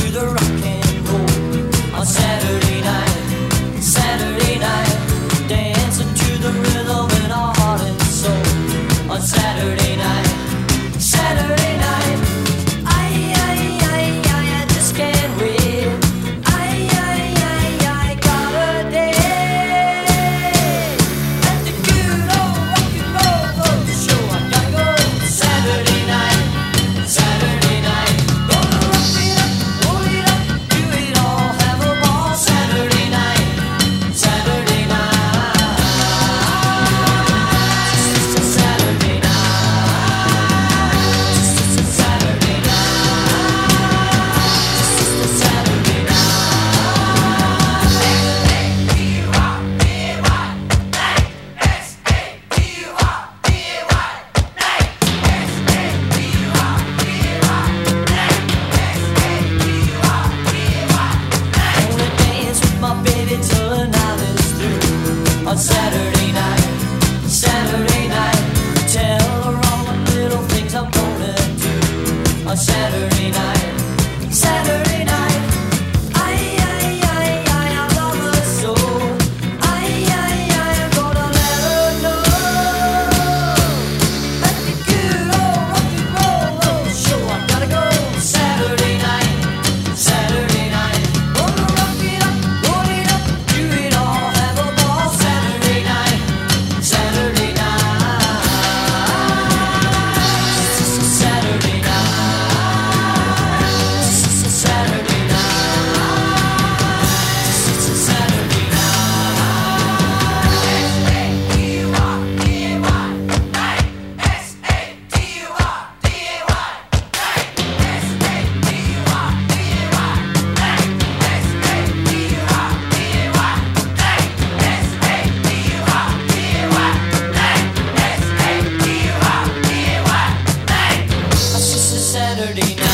the rock and roll on Saturday night, Saturday night, dancing to the rhythm in our heart and soul on Saturday night, Saturday night. I just can't wait. I gotta dance at the good old rock and roll show. I gotta go Saturday night, Saturday night. Gonna rock it up, roll it up, do it all, have a ball Saturday night, Saturday night. Just a Saturday night, just a Saturday night, just a Saturday night. Wanna dance with my baby till the night is through on Saturday night, Saturday night. Tell her all the little things I'm gonna do on Saturday night, Saturday night. I love her so. I'm gonna let her know at the good old rock and roll show. I gotta go Saturday night, Saturday night. Gonna rock it up, roll it up, do it all, have a ball Saturday night, Saturday night. Just a Saturday night, just a Saturday night, just a Saturday night. It's just a Saturday night.